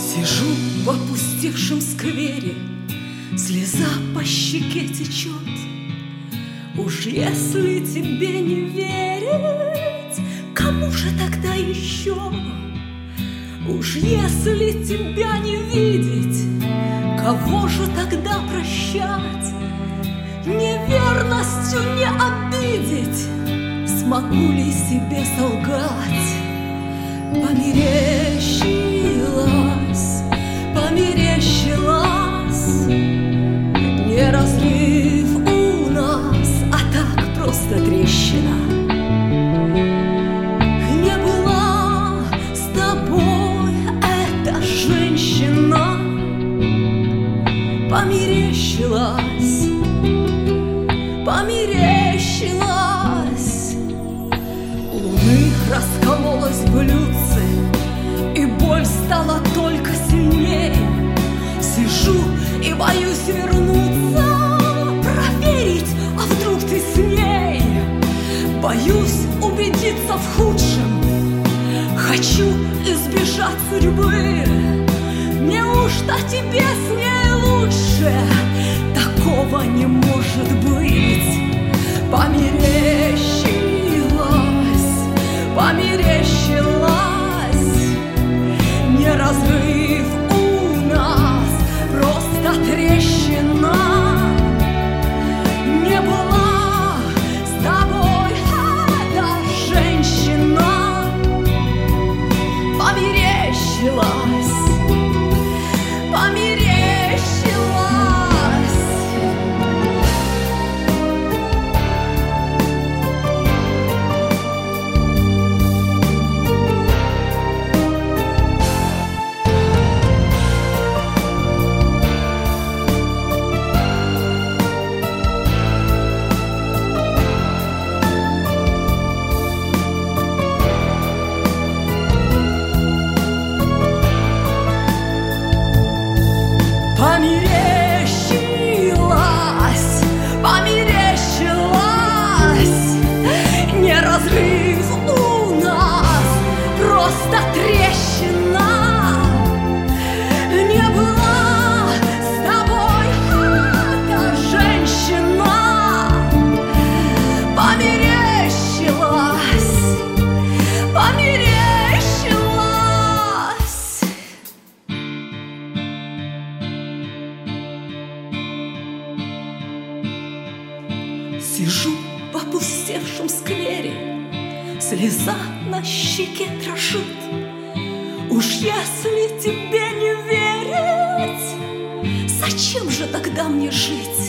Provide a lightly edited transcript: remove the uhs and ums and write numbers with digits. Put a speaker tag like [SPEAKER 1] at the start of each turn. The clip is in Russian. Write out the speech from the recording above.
[SPEAKER 1] Сижу в опустевшем сквере, слеза по щеке течет. Уж если тебе не верить, кому же тогда еще? Уж если тебя не видеть, кого же тогда прощать? Неверностью не обидеть, смогу ли себе солгать? Померещилась, померещилась, не разрыв у нас, а так просто трещина. Не была с тобой эта женщина. Померещилась, померещилась. Луны раскололось блюдце, и боль стала только сильнее. Сижу и боюсь вернуться, проверить, а вдруг ты с ней. Боюсь убедиться в худшем, хочу избежать судьбы. Неужто тебе с ней лучше? Такого не может быть. Померещилась, померещилась, не разрыв у нас, просто трещина. Не была с тобой эта женщина. Померещилась, померещилась. Померещилась, померещилась, не разрыв у нас, просто трещина. Не была с тобой эта женщина. Померещилась, померещилась. Сижу в опустевшем сквере, слеза на щеке дрожит. Уж если тебе не верить, зачем же тогда мне жить?